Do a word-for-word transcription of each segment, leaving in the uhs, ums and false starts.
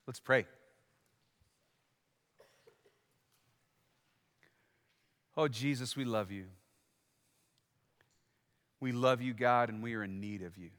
Let's pray. Oh, Jesus, we love you. We love you, God, and we are in need of you.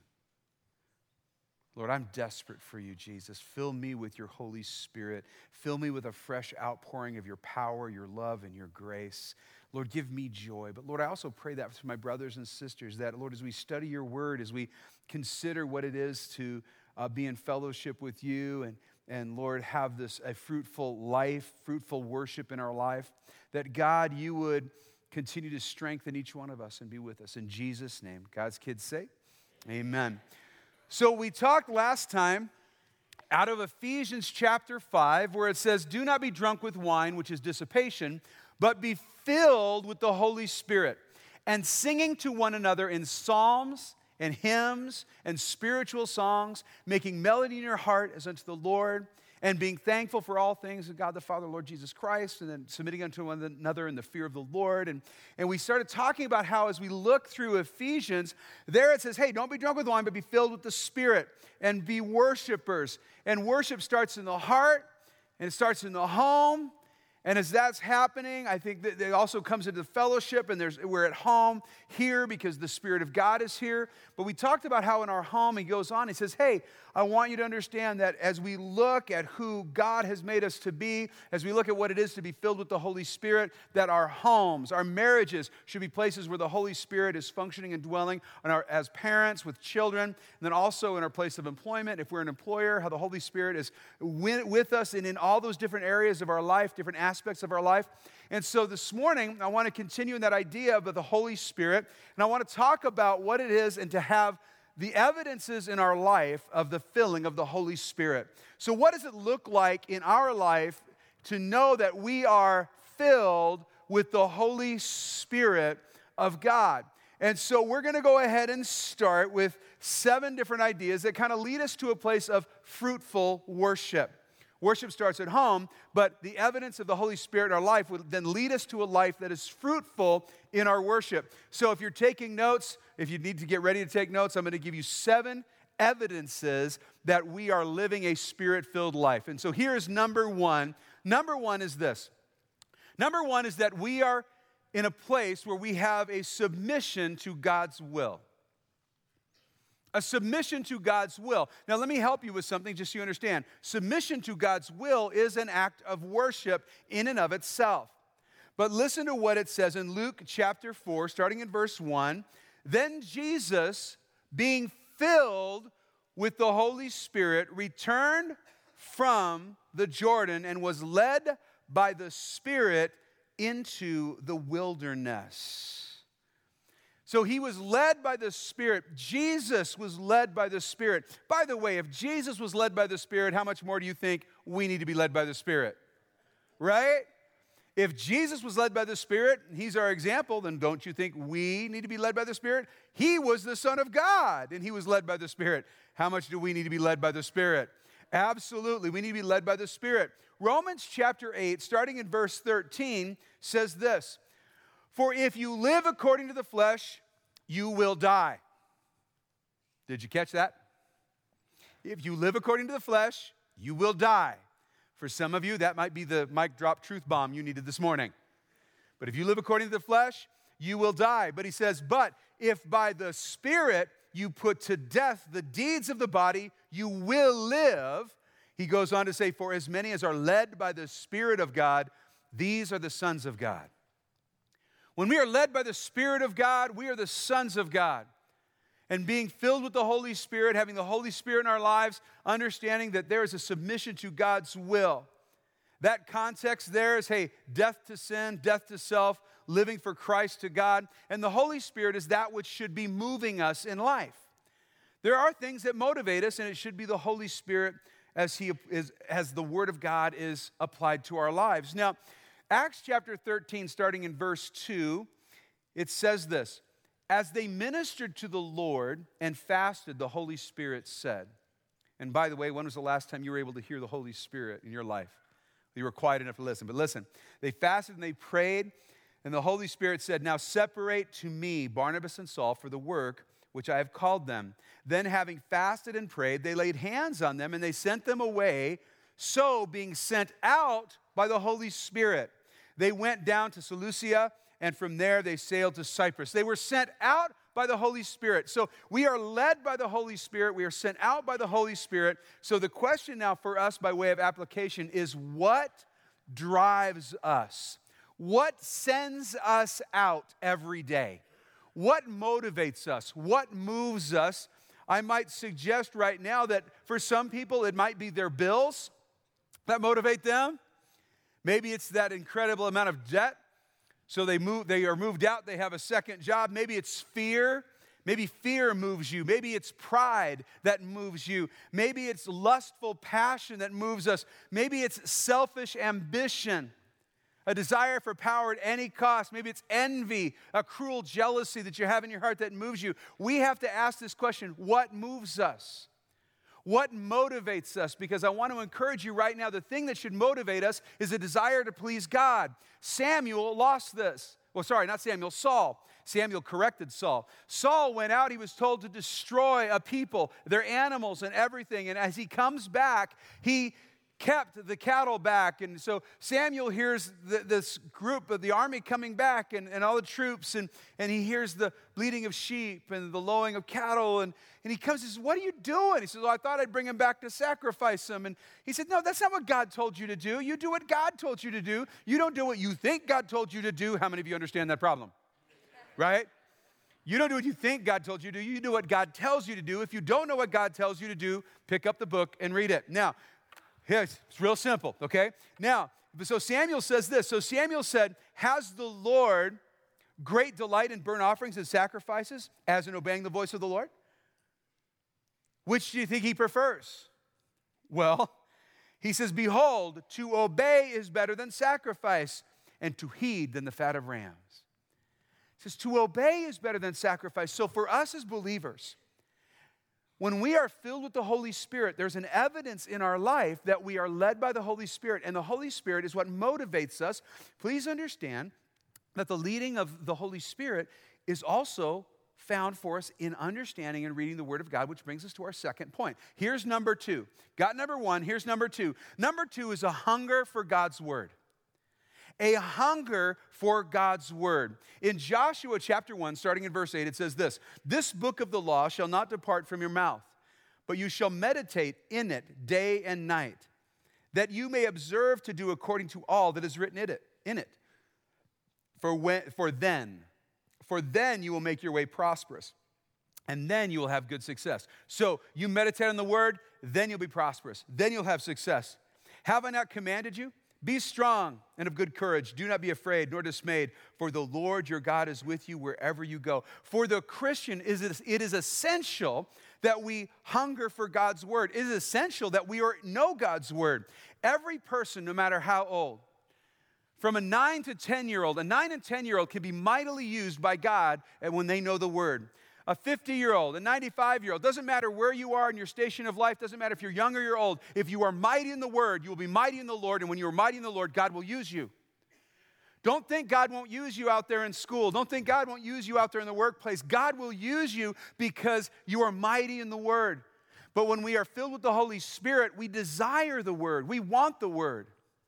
Lord, I'm desperate for you, Jesus. Fill me with your Holy Spirit. Fill me with a fresh outpouring of your power, your love, and your grace. Lord, give me joy. But Lord, I also pray that for my brothers and sisters, that, Lord, as we study your word, as we consider what it is to uh, be in fellowship with you and, and, Lord, have this a fruitful life, fruitful worship in our life, that, God, you would continue to strengthen each one of us and be with us. In Jesus' name, God's kids say, amen. So we talked last time out of Ephesians chapter five, where it says, do not be drunk with wine, which is dissipation, but be filled with the Holy Spirit, and singing to one another in psalms and hymns and spiritual songs, making melody in your heart as unto the Lord, and being thankful for all things to God the Father, Lord Jesus Christ, and then submitting unto one another in the fear of the Lord. And, and we started talking about how as we look through Ephesians, there it says, hey, don't be drunk with wine, but be filled with the Spirit and be worshipers. And worship starts in the heart, and it starts in the home. And as that's happening, I think that it also comes into fellowship, and there's, we're at home here because the Spirit of God is here. But we talked about how in our home, he goes on, he says, hey, I want you to understand that as we look at who God has made us to be, as we look at what it is to be filled with the Holy Spirit, that our homes, our marriages should be places where the Holy Spirit is functioning and dwelling on our, as parents with children, and then also in our place of employment, if we're an employer, how the Holy Spirit is with us and in all those different areas of our life, different aspects of our life. And so this morning, I want to continue in that idea of the Holy Spirit, and I want to talk about what it is and to have the evidences in our life of the filling of the Holy Spirit. So what does it look like in our life to know that we are filled with the Holy Spirit of God? And so we're going to go ahead and start with seven different ideas that kind of lead us to a place of fruitful worship. Worship starts at home, but the evidence of the Holy Spirit in our life will then lead us to a life that is fruitful in our worship. So if you're taking notes, if you need to get ready to take notes, I'm going to give you seven evidences that we are living a Spirit-filled life. And so here's number one. Number one is this. Number one is that we are in a place where we have a submission to God's will. A submission to God's will. Now, let me help you with something just so you understand. Submission to God's will is an act of worship in and of itself. But listen to what it says in Luke chapter four, starting in verse one. Then Jesus, being filled with the Holy Spirit, returned from the Jordan and was led by the Spirit into the wilderness. So he was led by the Spirit. Jesus was led by the Spirit. By the way, if Jesus was led by the Spirit, how much more do you think we need to be led by the Spirit? Right? If Jesus was led by the Spirit, and he's our example, then don't you think we need to be led by the Spirit? He was the Son of God, and he was led by the Spirit. How much do we need to be led by the Spirit? Absolutely, we need to be led by the Spirit. Romans chapter eight, starting in verse thirteen, says this. For if you live according to the flesh, you will die. Did you catch that? If you live according to the flesh, you will die. For some of you, that might be the mic drop truth bomb you needed this morning. But if you live according to the flesh, you will die. But he says, but if by the Spirit you put to death the deeds of the body, you will live. He goes on to say, for as many as are led by the Spirit of God, these are the sons of God. When we are led by the Spirit of God, we are the sons of God. And being filled with the Holy Spirit, having the Holy Spirit in our lives, understanding that there is a submission to God's will. That context there is, hey, death to sin, death to self, living for Christ to God. And the Holy Spirit is that which should be moving us in life. There are things that motivate us, and it should be the Holy Spirit as he is, as the Word of God is applied to our lives. Now, Acts chapter thirteen, starting in verse two, it says this, as they ministered to the Lord and fasted, the Holy Spirit said, and by the way, when was the last time you were able to hear the Holy Spirit in your life? You were quiet enough to listen, but listen, they fasted and they prayed, and the Holy Spirit said, now separate to me Barnabas and Saul for the work which I have called them. Then having fasted and prayed, they laid hands on them, and they sent them away So, being sent out by the Holy Spirit, they went down to Seleucia, and from there they sailed to Cyprus. They were sent out by the Holy Spirit. So we are led by the Holy Spirit. We are sent out by the Holy Spirit. So the question now for us by way of application is, what drives us? What sends us out every day? What motivates us? What moves us? I might suggest right now that for some people it might be their bills that motivate them. Maybe it's that incredible amount of debt. So they move, they are moved out, they have a second job. Maybe it's fear. Maybe fear moves you. Maybe it's pride that moves you. Maybe it's lustful passion that moves us. Maybe it's selfish ambition, a desire for power at any cost. Maybe it's envy, a cruel jealousy that you have in your heart that moves you. We have to ask this question, what moves us? What motivates us? Because I want to encourage you right now, the thing that should motivate us is a desire to please God. Samuel lost this. Well, sorry, not Samuel, Saul. Samuel corrected Saul. Saul went out, he was told to destroy a people, their animals and everything. And as he comes back, he kept the cattle back. And so Samuel hears the, this group of the army coming back and, and all the troops, and, and he hears the bleating of sheep and the lowing of cattle. And, and he comes and says, what are you doing? He says, well, I thought I'd bring him back to sacrifice him. And he said, no, that's not what God told you to do. You do what God told you to do. You don't do what you think God told you to do. How many of you understand that problem? Right? You don't do what you think God told you to do. You do what God tells you to do. If you don't know what God tells you to do, pick up the book and read it. Now, Yes, it's real simple, okay? Now, so Samuel says this. So Samuel said, has the Lord great delight in burnt offerings and sacrifices as in obeying the voice of the Lord? Which do you think he prefers? Well, he says, behold, to obey is better than sacrifice, and to heed than the fat of rams. He says, to obey is better than sacrifice. So for us as believers, when we are filled with the Holy Spirit, there's an evidence in our life that we are led by the Holy Spirit, and the Holy Spirit is what motivates us. Please understand that the leading of the Holy Spirit is also found for us in understanding and reading the Word of God, which brings us to our second point. Here's number two. Got number one, here's number two. Number two is a hunger for God's Word. A hunger for God's Word. In Joshua chapter one, starting in verse eight, it says this, this book of the law shall not depart from your mouth, but you shall meditate in it day and night, that you may observe to do according to all that is written in it. In it. For, when, for then, for then you will make your way prosperous, and then you will have good success. So you meditate on the Word, then you'll be prosperous. Then you'll have success. Have I not commanded you? Be strong and of good courage. Do not be afraid nor dismayed, for the Lord your God is with you wherever you go. For the Christian, it is essential that we hunger for God's Word. It is essential that we know God's Word. Every person, no matter how old, from a nine to ten-year-old, a nine and ten-year-old can be mightily used by God when they know the Word. A fifty-year-old, a ninety-five-year-old, doesn't matter where you are in your station of life, doesn't matter if you're young or you're old. If you are mighty in the Word, you will be mighty in the Lord, and when you are mighty in the Lord, God will use you. Don't think God won't use you out there in school. Don't think God won't use you out there in the workplace. God will use you because you are mighty in the Word. But when we are filled with the Holy Spirit, we desire the Word. We want the Word.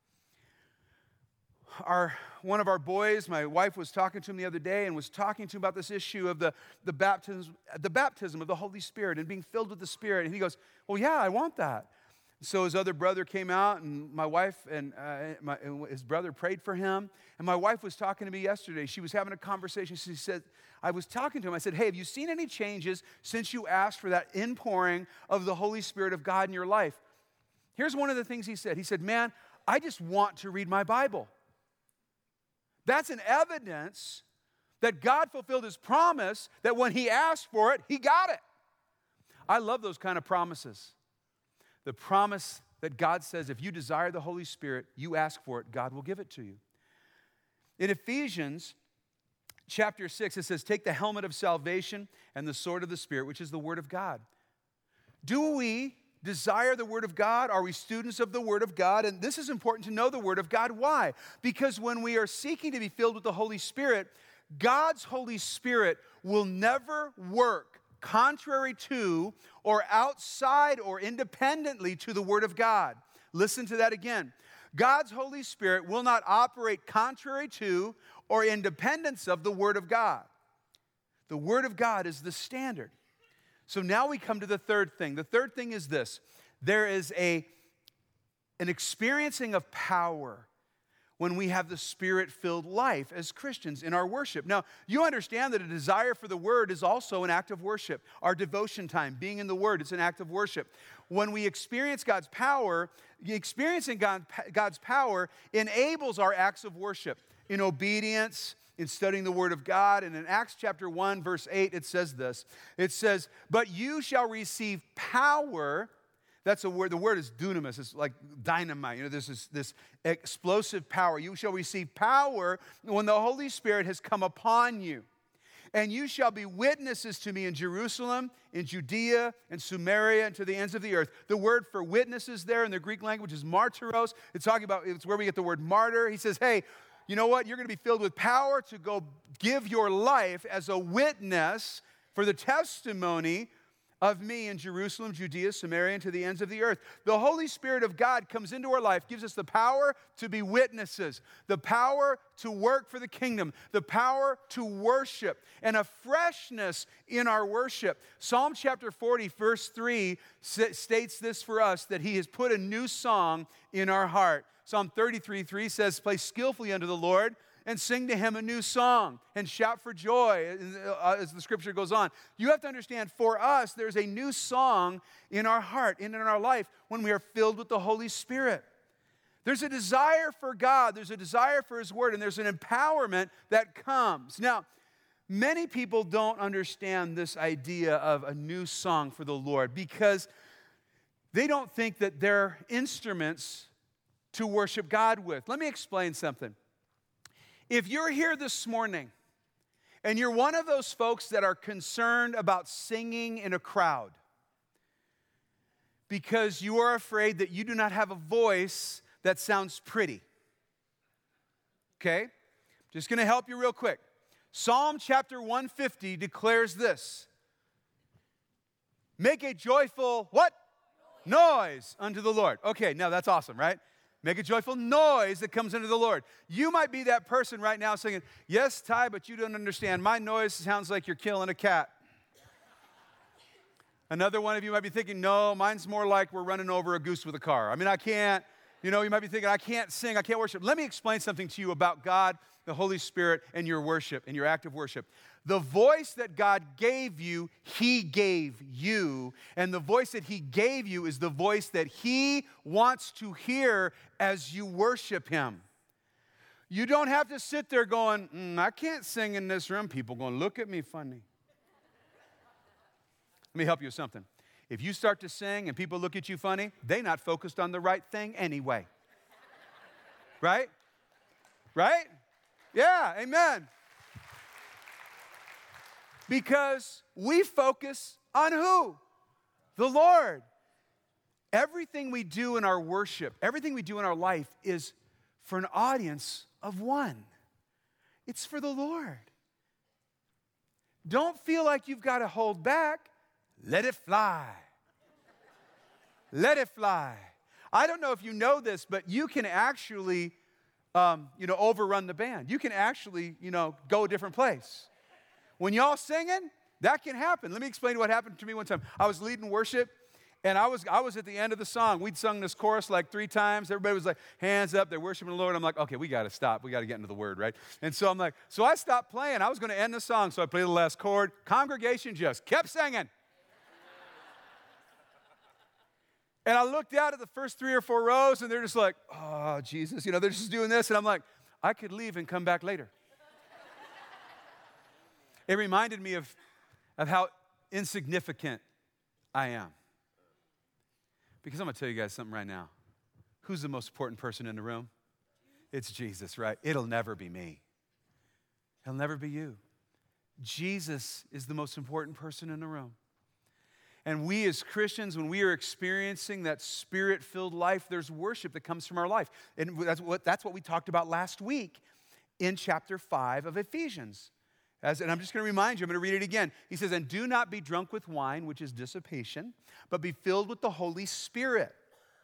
Our, one of our boys, my wife was talking to him the other day and was talking to him about this issue of the, the, baptism, the baptism of the Holy Spirit and being filled with the Spirit. And he goes, well, yeah, I want that. So his other brother came out, and my wife and, uh, my, and his brother prayed for him. And my wife was talking to me yesterday. She was having a conversation. She said, I was talking to him. I said, hey, have you seen any changes since you asked for that inpouring of the Holy Spirit of God in your life? Here's one of the things he said. He said, man, I just want to read my Bible. That's an evidence that God fulfilled his promise, that when he asked for it, he got it. I love those kind of promises. The promise that God says, if you desire the Holy Spirit, you ask for it, God will give it to you. In Ephesians chapter six, it says, take the helmet of salvation and the sword of the Spirit, which is the Word of God. Do we desire the Word of God? Are we students of the Word of God? And this is important to know the Word of God. Why? Because when we are seeking to be filled with the Holy Spirit, God's Holy Spirit will never work contrary to or outside or independently to the Word of God. Listen to that again. God's Holy Spirit will not operate contrary to or in dependence of the Word of God. The Word of God is the standard. So now we come to the third thing. The third thing is this. There is a, an experiencing of power when we have the Spirit-filled life as Christians in our worship. Now, you understand that a desire for the Word is also an act of worship. Our devotion time, being in the Word, it's an act of worship. When we experience God's power, experiencing God, God's power enables our acts of worship in obedience, in studying the Word of God. And in Acts chapter one, verse eight, it says this. It says, but you shall receive power. That's a word. The word is dunamis. It's like dynamite. You know, this is this explosive power. You shall receive power when the Holy Spirit has come upon you. And you shall be witnesses to me in Jerusalem, in Judea, and Samaria, and to the ends of the earth. The word for witnesses there in the Greek language is martyros. It's talking about, it's where we get the word martyr. He says, hey, you know what? You're going to be filled with power to go give your life as a witness for the testimony of me in Jerusalem, Judea, Samaria, and to the ends of the earth. The Holy Spirit of God comes into our life, gives us the power to be witnesses, the power to work for the kingdom, the power to worship, and a freshness in our worship. Psalm chapter forty, verse three states this for us, that he has put a new song in our heart. Psalm thirty-three, three says, play skillfully unto the Lord, and sing to him a new song, and shout for joy, as the scripture goes on. You have to understand, for us, there's a new song in our heart and in our life when we are filled with the Holy Spirit. There's a desire for God, there's a desire for his word, and there's an empowerment that comes. Now, many people don't understand this idea of a new song for the Lord because they don't think that they're instruments to worship God with. Let me explain something. If you're here this morning and you're one of those folks that are concerned about singing in a crowd because you are afraid that you do not have a voice that sounds pretty, okay? Just going to help you real quick. Psalm chapter one fifty declares this. Make a joyful, what? Noise. Noise unto the Lord. Okay, now that's awesome, right? Make a joyful noise that comes into the Lord. You might be that person right now singing, yes, Ty, but you don't understand. My noise sounds like you're killing a cat. Another one of you might be thinking, no, mine's more like we're running over a goose with a car. I mean, I can't, you know, you might be thinking, I can't sing, I can't worship. Let me explain something to you about God, the Holy Spirit, and your worship, and your act of worship. The voice that God gave you, he gave you. And the voice that he gave you is the voice that he wants to hear as you worship him. You don't have to sit there going, mm, I can't sing in this room. People going to look at me funny. Let me help you with something. If you start to sing and people look at you funny, they're not focused on the right thing anyway. Right? Right? Yeah, amen. Because we focus on who? The Lord. Everything we do in our worship, everything we do in our life is for an audience of one. It's for the Lord. Don't feel like you've got to hold back. Let it fly. Let it fly. I don't know if you know this, but you can actually, um, you know, overrun the band. You can actually, you know, go a different place. When y'all singing, that can happen. Let me explain what happened to me one time. I was leading worship, and I was I was at the end of the song. We'd sung this chorus like three times. Everybody was like, hands up, they're worshiping the Lord. I'm like, okay, we got to stop. We got to get into the word, right? And so I'm like, so I stopped playing. I was going to end the song, so I played the last chord. Congregation just kept singing. And I looked out at the first three or four rows, and they're just like, oh, Jesus. You know, they're just doing this. And I'm like, I could leave and come back later. It reminded me of, of how insignificant I am. Because I'm going to tell you guys something right now. Who's the most important person in the room? It's Jesus, right? It'll never be me. It'll never be you. Jesus is the most important person in the room. And we as Christians, when we are experiencing that Spirit-filled life, there's worship that comes from our life. And that's what, that's what we talked about last week in chapter five of Ephesians. As, and I'm just going to remind you, I'm going to read it again. He says, and do not be drunk with wine, which is dissipation, but be filled with the Holy Spirit.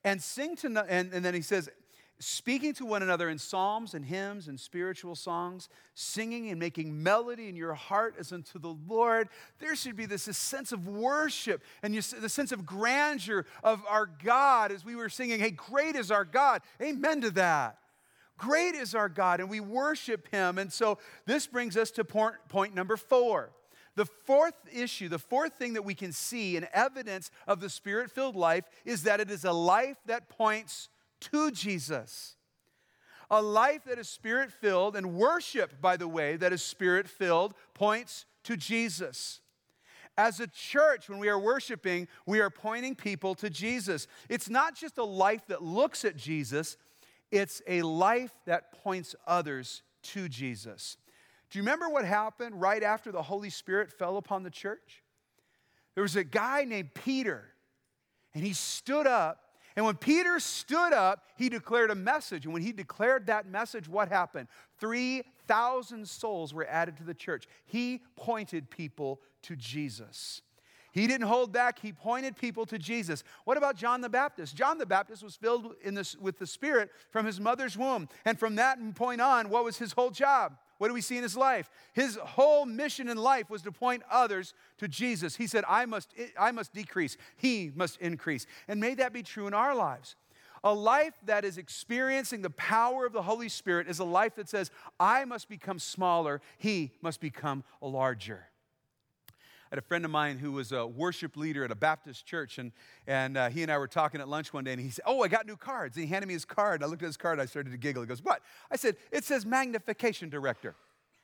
And sing to, no, and, and then he says, speaking to one another in psalms and hymns and spiritual songs, singing and making melody in your heart as unto the Lord. There should be this, this sense of worship and you, the sense of grandeur of our God as we were singing, hey, great is our God. Amen to that. Great is our God, and we worship him. And so this brings us to point, point number four. The fourth issue, the fourth thing that we can see in evidence of the Spirit-filled life is that it is a life that points to Jesus. A life that is Spirit-filled, and worship, by the way, that is Spirit-filled, points to Jesus. As a church, when we are worshiping, we are pointing people to Jesus. It's not just a life that looks at Jesus, it's a life that points others to Jesus. Do you remember what happened right after the Holy Spirit fell upon the church? There was a guy named Peter, and he stood up. And when Peter stood up, he declared a message. And when he declared that message, what happened? three thousand souls were added to the church. He pointed people to Jesus. He didn't hold back. He pointed people to Jesus. What about John the Baptist? John the Baptist was filled in this, with the Spirit from his mother's womb. And from that point on, what was his whole job? What do we see in his life? His whole mission in life was to point others to Jesus. He said, I must, I must decrease. He must increase. And may that be true in our lives. A life that is experiencing the power of the Holy Spirit is a life that says, I must become smaller. He must become larger. I had a friend of mine who was a worship leader at a Baptist church, and, and uh, he and I were talking at lunch one day, and he said, oh, I got new cards. And he handed me his card. I looked at his card, I started to giggle. He goes, what? I said, it says magnification director.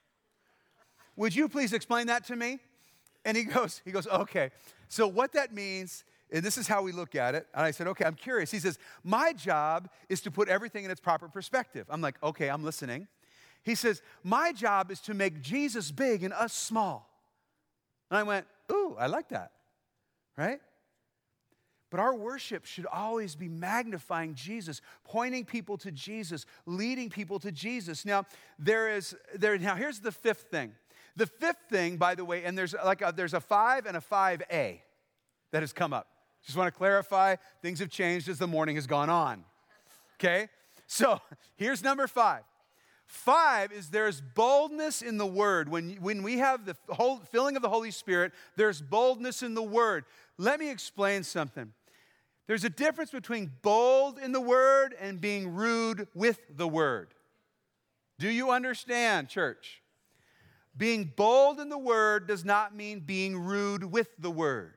Would you please explain that to me? And he goes, he goes, okay. So what that means, and this is how we look at it, and I said, okay, I'm curious. He says, my job is to put everything in its proper perspective. I'm like, okay, I'm listening. He says, my job is to make Jesus big and us small. And I went, ooh, I like that, right? But our worship should always be magnifying Jesus, pointing people to Jesus, leading people to Jesus. Now, there is there. Now, here's the fifth thing. The fifth thing, by the way, and there's like a, there's a five and a five A that has come up. Just want to clarify, things have changed as the morning has gone on. Okay, so here's number five. Five is there's boldness in the Word. When, when we have the whole filling of the Holy Spirit, there's boldness in the Word. Let me explain something. There's a difference between bold in the Word and being rude with the Word. Do you understand, church? Being bold in the Word does not mean being rude with the Word.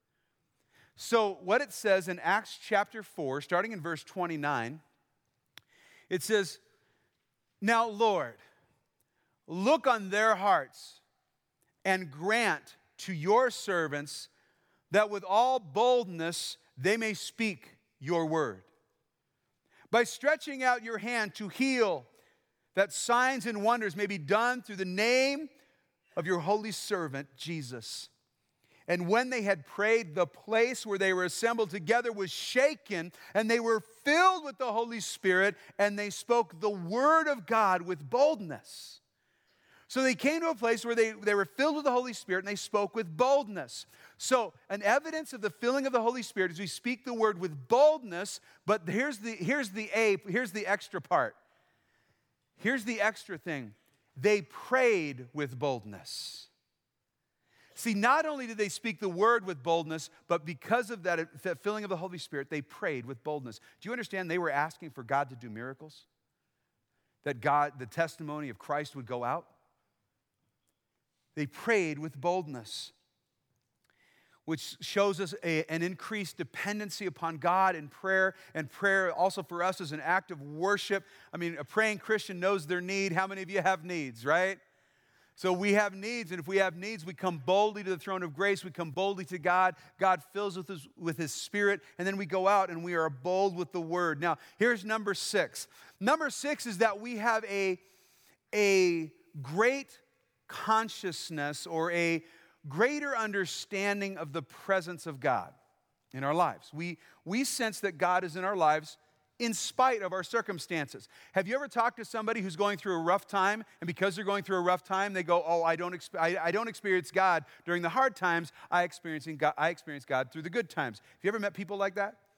So what it says in Acts chapter four, starting in verse twenty-nine, it says, now, Lord, look on their hearts and grant to your servants that with all boldness they may speak your word. By stretching out your hand to heal, that signs and wonders may be done through the name of your holy servant, Jesus. And when they had prayed, the place where they were assembled together was shaken, and they were filled with the Holy Spirit, and they spoke the word of God with boldness. So they came to a place where they, they were filled with the Holy Spirit, and they spoke with boldness. So an evidence of the filling of the Holy Spirit is we speak the word with boldness, but here's the, here's the A, here's the extra part. Here's the extra thing. They prayed with boldness. See, not only did they speak the word with boldness, but because of that, that filling of the Holy Spirit, they prayed with boldness. Do you understand they were asking for God to do miracles? That God, the testimony of Christ would go out? They prayed with boldness, which shows us a, an increased dependency upon God in prayer, and prayer also for us is an act of worship. I mean, a praying Christian knows their need. How many of you have needs, right? So we have needs, and if we have needs, we come boldly to the throne of grace. We come boldly to God. God fills us with his, with his Spirit, and then we go out and we are bold with the word. Now, here's number six. Number six is that we have a, a great consciousness or a greater understanding of the presence of God in our lives. We, we sense that God is in our lives in spite of our circumstances. Have you ever talked to somebody who's going through a rough time, and because they're going through a rough time, they go, oh, I don't, exp- I, I don't experience God during the hard times, I experience God, I experience God through the good times. Have you ever met people like that?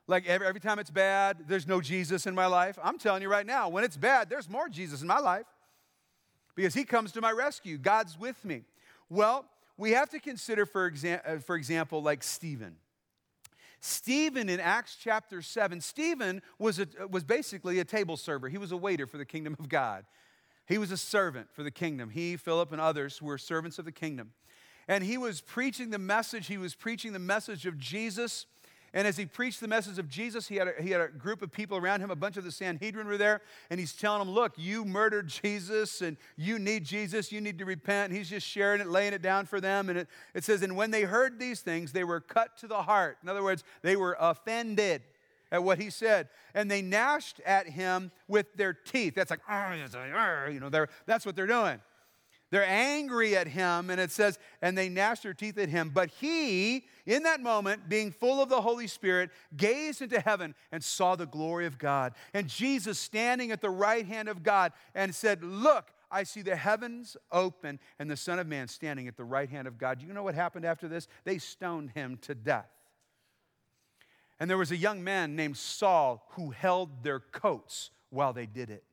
Like every, every time it's bad, there's no Jesus in my life. I'm telling you right now, when it's bad, there's more Jesus in my life because he comes to my rescue. God's with me. Well, we have to consider, for, exa- for example, like Stephen. Stephen in Acts chapter seven, Stephen was, a, was basically a table server. He was a waiter for the kingdom of God. He was a servant for the kingdom. He, Philip, and others were servants of the kingdom. And he was preaching the message. He was preaching the message of Jesus. And as he preached the message of Jesus, he had, a, he had a group of people around him. A bunch of the Sanhedrin were there. And he's telling them, look, you murdered Jesus and you need Jesus. You need to repent. And he's just sharing it, laying it down for them. And it, it says, and when they heard these things, they were cut to the heart. In other words, they were offended at what he said. And they gnashed at him with their teeth. That's like, you know, that's what they're doing. They're angry at him, and it says, and they gnashed their teeth at him. But he, in that moment, being full of the Holy Spirit, gazed into heaven and saw the glory of God. And Jesus standing at the right hand of God and said, look, I see the heavens open and the Son of Man standing at the right hand of God. Do you know what happened after this? They stoned him to death. And there was a young man named Saul who held their coats while they did it.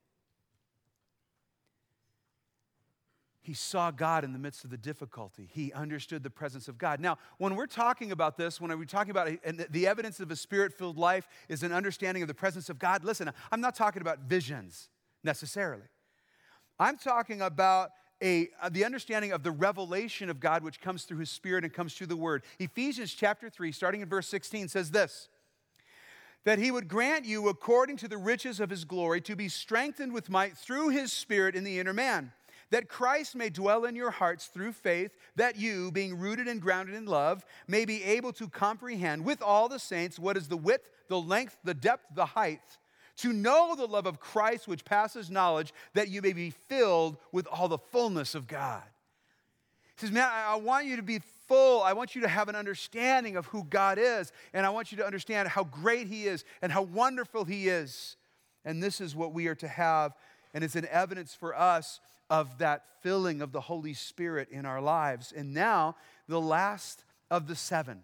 He saw God in the midst of the difficulty. He understood the presence of God. Now, when we're talking about this, when we're talking about and the evidence of a Spirit-filled life is an understanding of the presence of God, listen, I'm not talking about visions necessarily. I'm talking about a, the understanding of the revelation of God which comes through His Spirit and comes through the Word. Ephesians chapter three, starting in verse sixteen, says this, that He would grant you, according to the riches of His glory, to be strengthened with might through His Spirit in the inner man, that Christ may dwell in your hearts through faith, that you, being rooted and grounded in love, may be able to comprehend with all the saints what is the width, the length, the depth, the height, to know the love of Christ which passes knowledge, that you may be filled with all the fullness of God. He says, man, I want you to be full. I want you to have an understanding of who God is, and I want you to understand how great He is and how wonderful He is. And this is what we are to have, and it's an evidence for us of that filling of the Holy Spirit in our lives. And now, the last of the seven.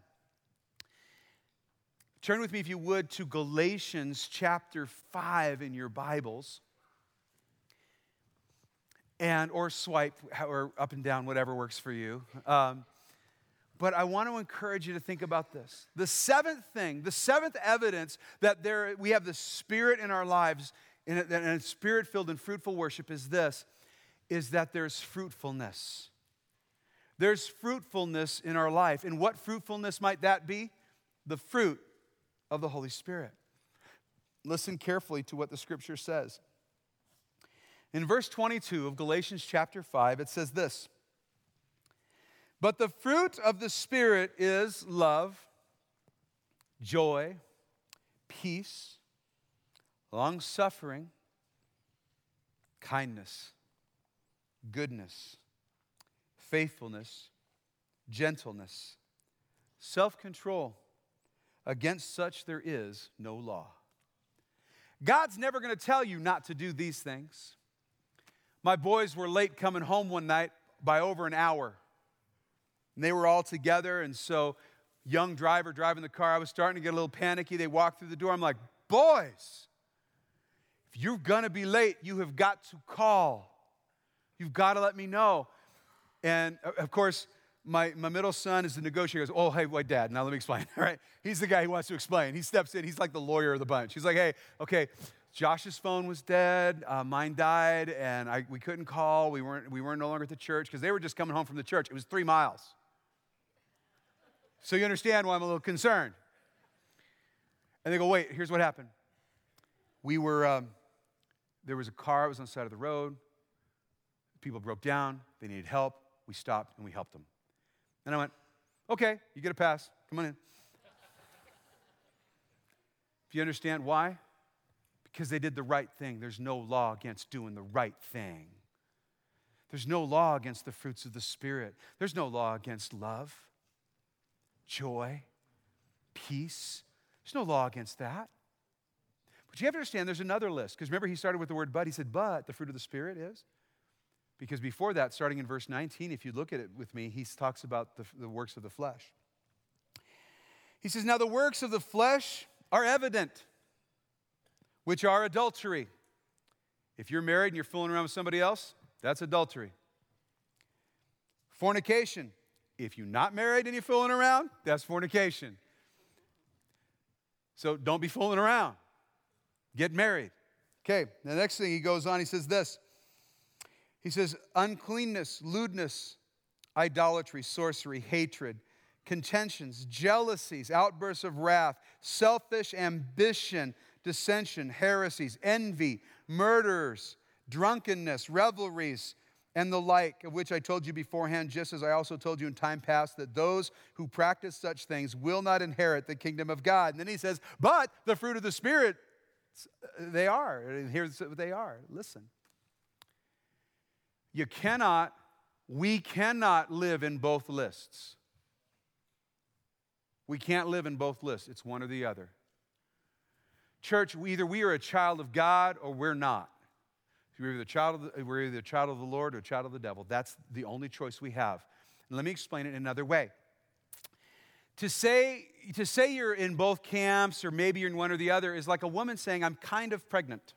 Turn with me, if you would, to Galatians chapter five in your Bibles. And, or swipe, or up and down, whatever works for you. Um, but I want to encourage you to think about this. The seventh thing, the seventh evidence that there we have the Spirit in our lives, and a Spirit-filled and fruitful worship is this, is that there's fruitfulness. There's fruitfulness in our life. And what fruitfulness might that be? The fruit of the Holy Spirit. Listen carefully to what the Scripture says. In verse twenty-two of Galatians chapter five, it says this, but the fruit of the Spirit is love, joy, peace, long-suffering, kindness, goodness, faithfulness, gentleness, self-control. Against such there is no law. God's never going to tell you not to do these things. My boys were late coming home one night by over an hour. And they were all together, and so young driver driving the car, I was starting to get a little panicky. They walked through the door. I'm like, boys, if you're going to be late, you have got to call. You've got to let me know. And, of course, my, my middle son is the negotiator. He goes, oh, hey, wait, Dad, now let me explain. All right? He's the guy who wants to explain. He steps in. He's like the lawyer of the bunch. He's like, hey, okay, Josh's phone was dead. Uh, mine died, and I, we couldn't call. We weren't, we weren't no longer at the church because they were just coming home from the church. It was three miles. So you understand why I'm a little concerned. And they go, wait, here's what happened. We were, um, there was a car that was on the side of the road. People broke down. They needed help. We stopped and we helped them. And I went, okay, you get a pass. Come on in. If you understand why? Because they did the right thing. There's no law against doing the right thing. There's no law against the fruits of the Spirit. There's no law against love, joy, peace. There's no law against that. But you have to understand there's another list. Because remember, he started with the word but. He said, but the fruit of the Spirit is. Because before that, starting in verse nineteen, if you look at it with me, he talks about the, the works of the flesh. He says, now the works of the flesh are evident, which are adultery. If you're married and you're fooling around with somebody else, that's adultery. Fornication. If you're not married and you're fooling around, that's fornication. So don't be fooling around. Get married. Okay, the next thing he goes on, he says this. He says, uncleanness, lewdness, idolatry, sorcery, hatred, contentions, jealousies, outbursts of wrath, selfish ambition, dissension, heresies, envy, murders, drunkenness, revelries, and the like, of which I told you beforehand, just as I also told you in time past, that those who practice such things will not inherit the kingdom of God. And then he says, but the fruit of the Spirit, they are. And here's what they are. Listen. You cannot, we cannot live in both lists. We can't live in both lists. It's one or the other. Church, either we are a child of God or we're not. We're either, a child of the, we're either a child of the Lord or a child of the devil. That's the only choice we have. And let me explain it in another way. To say, to say you're in both camps or maybe you're in one or the other is like a woman saying, I'm kind of pregnant.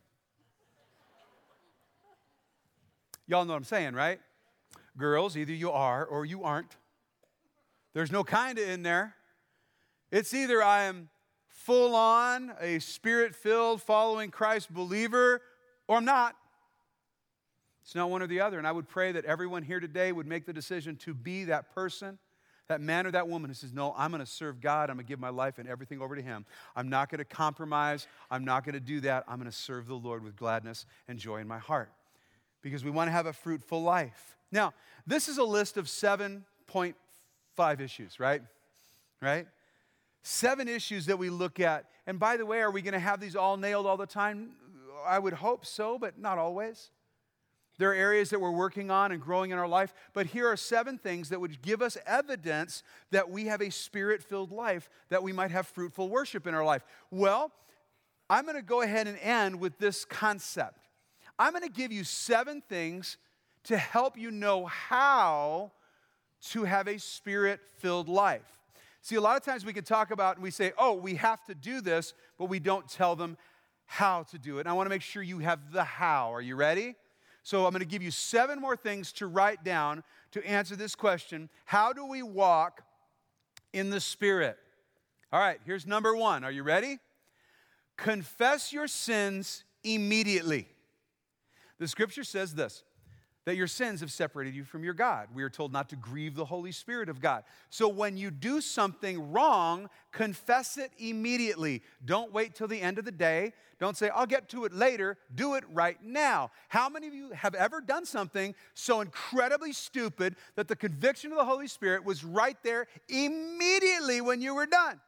Y'all know what I'm saying, right? Girls, either you are or you aren't. There's no kind of in there. It's either I am full on a Spirit-filled, following Christ believer, or I'm not. It's not one or the other. And I would pray that everyone here today would make the decision to be that person, that man or that woman who says, no, I'm going to serve God. I'm going to give my life and everything over to Him. I'm not going to compromise. I'm not going to do that. I'm going to serve the Lord with gladness and joy in my heart. Because we want to have a fruitful life. Now, this is a list of seven point five issues, right? Right? Seven issues that we look at. And by the way, are we going to have these all nailed all the time? I would hope so, but not always. There are areas that we're working on and growing in our life, but here are seven things that would give us evidence that we have a Spirit-filled life, that we might have fruitful worship in our life. Well, I'm going to go ahead and end with this concept. I'm going to give you seven things to help you know how to have a Spirit-filled life. See, a lot of times we can talk about and we say, oh, we have to do this, but we don't tell them how to do it. And I want to make sure you have the how. Are you ready? So I'm going to give you seven more things to write down to answer this question. How do we walk in the Spirit? All right, here's number one. Are you ready? Confess your sins immediately. The Scripture says this, that your sins have separated you from your God. We are told not to grieve the Holy Spirit of God. So when you do something wrong, confess it immediately. Don't wait till the end of the day. Don't say, I'll get to it later. Do it right now. How many of you have ever done something so incredibly stupid that the conviction of the Holy Spirit was right there immediately when you were done?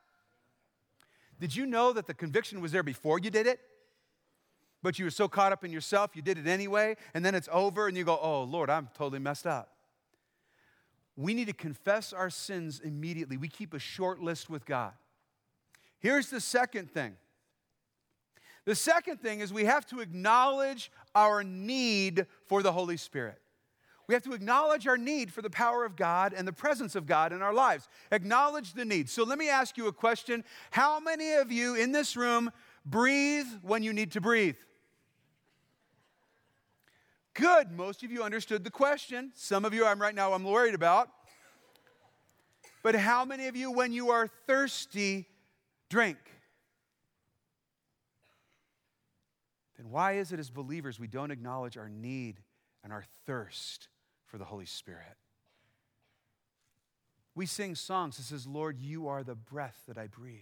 Did you know that the conviction was there before you did it? But you were so caught up in yourself, you did it anyway, and then it's over, and you go, oh, Lord, I'm totally messed up. We need to confess our sins immediately. We keep a short list with God. Here's the second thing. The second thing is we have to acknowledge our need for the Holy Spirit. We have to acknowledge our need for the power of God and the presence of God in our lives. Acknowledge the need. So let me ask you a question. How many of you in this room breathe when you need to breathe? Good. Most of you understood the question. Some of you I'm right now I'm worried about. But how many of you, when you are thirsty, drink? Then why is it as believers we don't acknowledge our need and our thirst for the Holy Spirit? We sing songs that says, Lord, you are the breath that I breathe.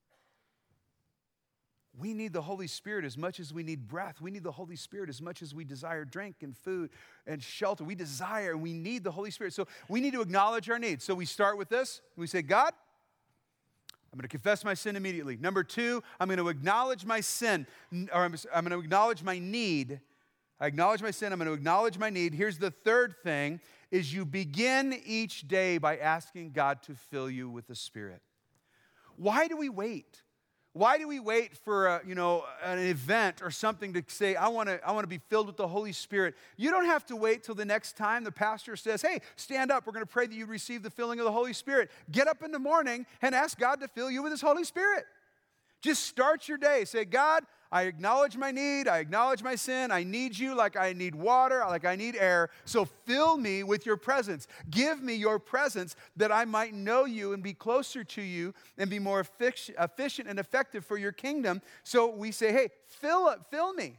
We need the Holy Spirit as much as we need breath. We need the Holy Spirit as much as we desire drink and food and shelter. We desire and we need the Holy Spirit. So we need to acknowledge our needs. So we start with this. We say, God, I'm going to confess my sin immediately. Number two, I'm going to acknowledge my sin, or I'm, I'm going to acknowledge my need. I acknowledge my sin. I'm going to acknowledge my need. Here's the third thing, is you begin each day by asking God to fill you with the Spirit. Why do we wait? Why do we wait for a, you know, an event or something to say, I want to I want to be filled with the Holy Spirit? You don't have to wait till the next time the pastor says, hey, stand up. We're going to pray that you receive the filling of the Holy Spirit. Get up in the morning and ask God to fill you with His Holy Spirit. Just start your day. Say, God, I acknowledge my need. I acknowledge my sin. I need you like I need water, like I need air. So fill me with your presence. Give me your presence that I might know you and be closer to you and be more efficient and effective for your kingdom. So we say, hey, fill up, fill me.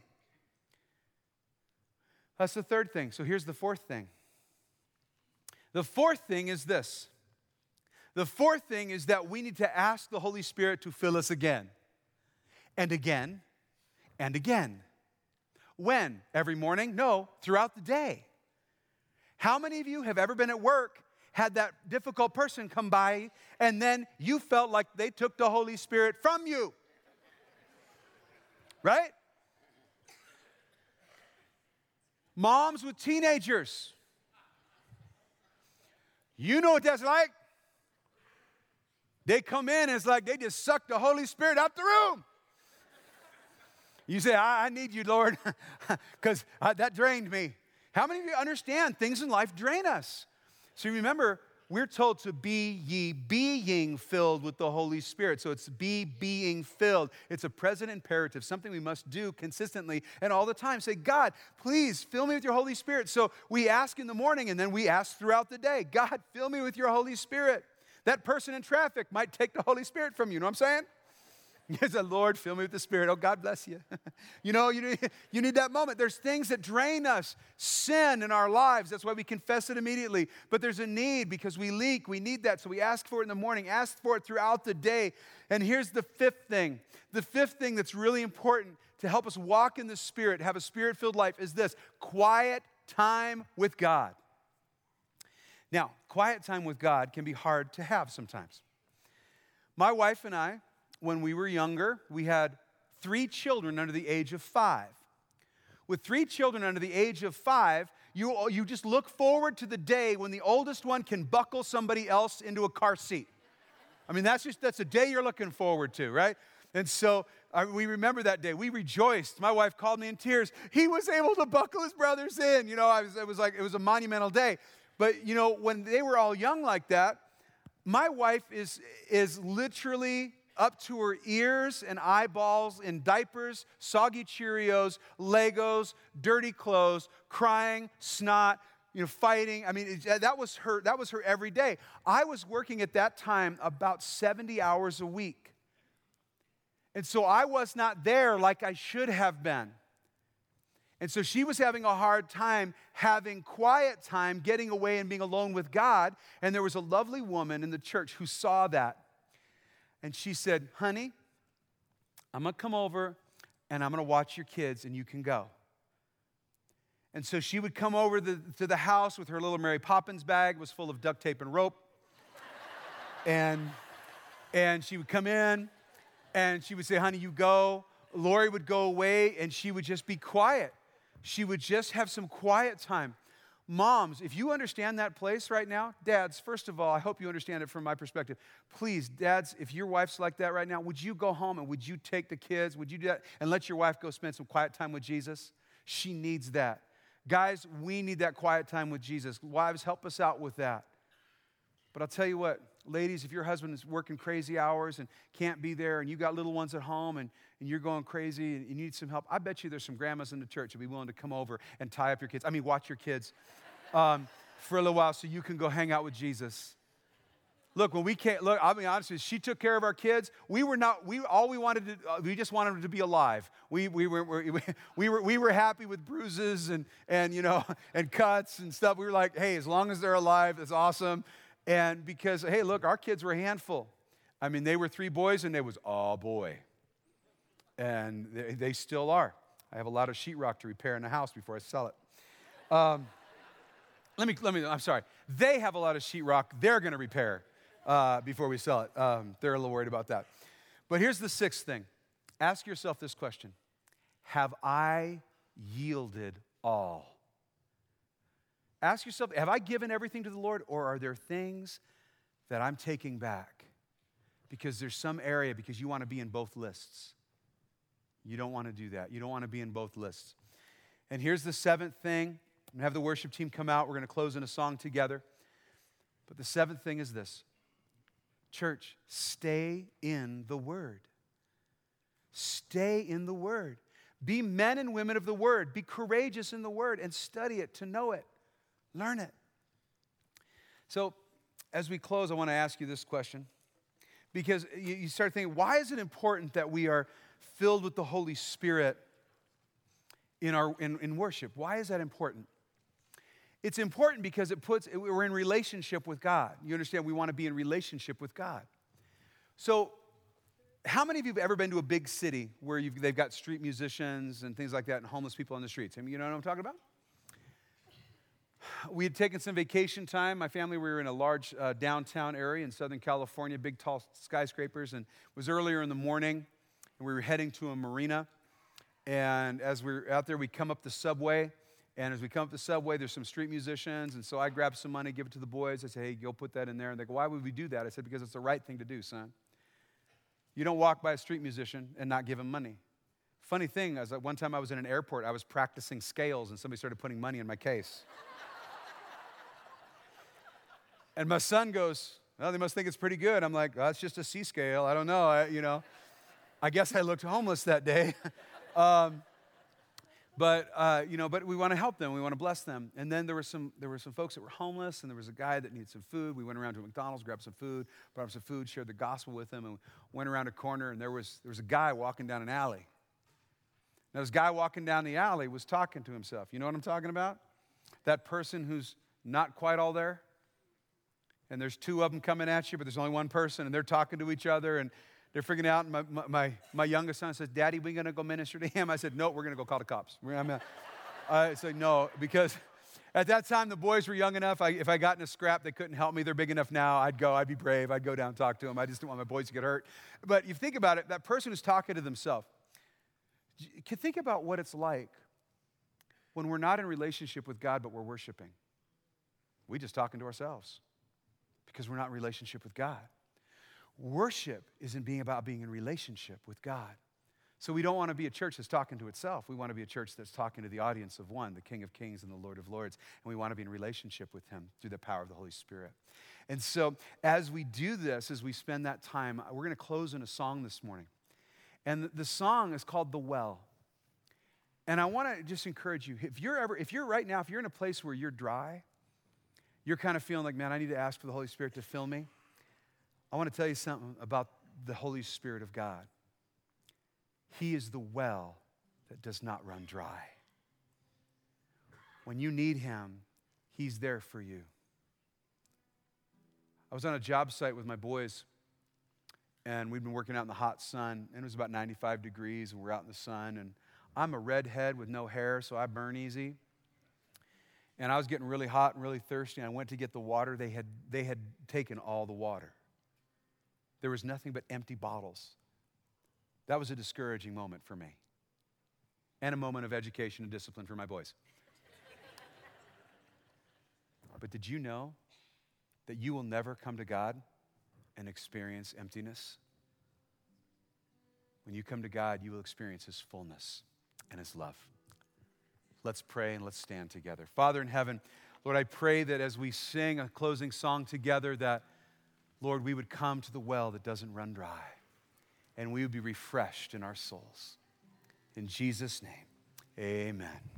That's the third thing. So here's the fourth thing. The fourth thing is this. The fourth thing is that we need to ask the Holy Spirit to fill us again and again and again. When? Every morning? No, throughout the day. How many of you have ever been at work, had that difficult person come by, and then you felt like they took the Holy Spirit from you? Right? Moms with teenagers. You know what that's like? They come in and it's like they just suck the Holy Spirit out the room. You say, I, I need you, Lord, because that drained me. How many of you understand things in life drain us? So remember, we're told to be ye being filled with the Holy Spirit. So it's be being filled. It's a present imperative, something we must do consistently and all the time. Say, God, please fill me with your Holy Spirit. So we ask in the morning and then we ask throughout the day, God, fill me with your Holy Spirit. That person in traffic might take the Holy Spirit from you. You know what I'm saying? You say, Lord, fill me with the Spirit. Oh, God bless you. you know, you need, you need that moment. There's things that drain us, sin in our lives. That's why we confess it immediately. But there's a need because we leak. We need that. So we ask for it in the morning, ask for it throughout the day. And here's the fifth thing. The fifth thing that's really important to help us walk in the Spirit, have a Spirit-filled life, is this: quiet time with God. Now, quiet time with God can be hard to have sometimes. My wife and I, when we were younger, we had three children under the age of five. With three children under the age of five, you, you just look forward to the day when the oldest one can buckle somebody else into a car seat. I mean, that's just, that's a day you're looking forward to, right? And so uh, we remember that day. We rejoiced. My wife called me in tears. He was able to buckle his brothers in. You know, I was, it was like, it was a monumental day. But, you know, when they were all young like that, my wife is, is literally up to her ears and eyeballs in diapers, soggy Cheerios, Legos, dirty clothes, crying, snot, you know, fighting. I mean, it, that was her, that was her every day. I was working at that time about seventy hours a week. And so I was not there like I should have been. And so she was having a hard time having quiet time, getting away and being alone with God. And there was a lovely woman in the church who saw that. And she said, honey, I'm going to come over and I'm going to watch your kids and you can go. And so she would come over the, to the house with her little Mary Poppins bag. It was full of duct tape and rope. and, and she would come in and she would say, honey, you go. Lori would go away and she would just be quiet. She would just have some quiet time. Moms, if you understand that place right now, dads, first of all, I hope you understand it from my perspective. Please, dads, if your wife's like that right now, would you go home and would you take the kids? Would you do that and let your wife go spend some quiet time with Jesus? She needs that. Guys, we need that quiet time with Jesus. Wives, help us out with that. But I'll tell you what, ladies, if your husband is working crazy hours and can't be there and you got little ones at home and, and you're going crazy and you need some help, I bet you there's some grandmas in the church who'd be willing to come over and tie up your kids. I mean, watch your kids um, for a little while so you can go hang out with Jesus. Look, when we can't, look, I'll be honest with you, she took care of our kids. We were not, we, all we wanted to, uh, we just wanted them to be alive. We, we, were, we, we, were, we were happy with bruises and, and, you know, and cuts and stuff. We were like, hey, as long as they're alive, that's awesome. And because, hey, look, our kids were a handful. I mean, they were three boys and they was all boy. And they, they still are. I have a lot of sheetrock to repair in the house before I sell it. Um, let me, let me, I'm sorry. They have a lot of sheetrock they're going to repair uh, before we sell it. Um, they're a little worried about that. But here's the sixth thing. Ask yourself this question. Have I yielded all? Ask yourself, have I given everything to the Lord, or are there things that I'm taking back? Because there's some area, because you want to be in both lists. You don't want to do that. You don't want to be in both lists. And here's the seventh thing. I'm going to have the worship team come out. We're going to close in a song together. But the seventh thing is this. Church, stay in the Word. Stay in the Word. Be men and women of the Word. Be courageous in the Word and study it to know it. Learn it. So, as we close, I want to ask you this question. Because you start thinking, why is it important that we are filled with the Holy Spirit in our in, in worship? Why is that important? It's important because it puts, we're in relationship with God. You understand, we want to be in relationship with God. So, how many of you have ever been to a big city where you've, they've got street musicians and things like that and homeless people on the streets? I mean, you know what I'm talking about? We had taken some vacation time. My family, we were in a large uh, downtown area in Southern California, big tall skyscrapers, and it was earlier in the morning, and we were heading to a marina. And as we were out there, we come up the subway, and as we come up the subway, there's some street musicians, and so I grabbed some money, give it to the boys. I said, hey, go put that in there. And they go, why would we do that? I said, because it's the right thing to do, son. You don't walk by a street musician and not give him money. Funny thing is that one time I was in an airport, I was practicing scales, and somebody started putting money in my case. And my son goes, well, they must think it's pretty good. I'm like, well, that's just a C scale. I don't know, I, you know. I guess I looked homeless that day. um, but, uh, you know, but we want to help them. We want to bless them. And then there were some there were some folks that were homeless, and there was a guy that needed some food. We went around to a McDonald's, grabbed some food, brought him some food, shared the gospel with him, and went around a corner, and there was, there was a guy walking down an alley. Now, this guy walking down the alley was talking to himself. You know what I'm talking about? That person who's not quite all there. And there's two of them coming at you, but there's only one person, and they're talking to each other, and they're figuring out. And my, my, my youngest son says, Daddy, we going to go minister to him? I said, no, we're going to go call the cops. I said, no, because at that time, the boys were young enough. I, if I got in a scrap, they couldn't help me. They're big enough now. I'd go. I'd be brave. I'd go down and talk to them. I just didn't want my boys to get hurt. But you think about it, that person who's talking to themselves, you can think about what it's like when we're not in relationship with God, but we're worshiping. We're just talking to ourselves. Because we're not in relationship with God. Worship isn't being about being in relationship with God. So we don't want to be a church that's talking to itself. We want to be a church that's talking to the audience of one, the King of Kings and the Lord of Lords. And we want to be in relationship with him through the power of the Holy Spirit. And so as we do this, as we spend that time, we're going to close in a song this morning. And the song is called The Well. And I want to just encourage you, if you're ever, if you're right now, if you're in a place where you're dry, you're kind of feeling like, man, I need to ask for the Holy Spirit to fill me. I want to tell you something about the Holy Spirit of God. He is the well that does not run dry. When you need him, he's there for you. I was on a job site with my boys, and we'd been working out in the hot sun, and it was about ninety-five degrees, and we're out in the sun, and I'm a redhead with no hair, so I burn easy. And I was getting really hot and really thirsty, and I went to get the water. They had, they had taken all the water. There was nothing but empty bottles. That was a discouraging moment for me, and a moment of education and discipline for my boys. But did you know that you will never come to God and experience emptiness? When you come to God, you will experience his fullness and his love. Let's pray and let's stand together. Father in heaven, Lord, I pray that as we sing a closing song together, that, Lord, we would come to the well that doesn't run dry, and we would be refreshed in our souls. In Jesus' name, amen.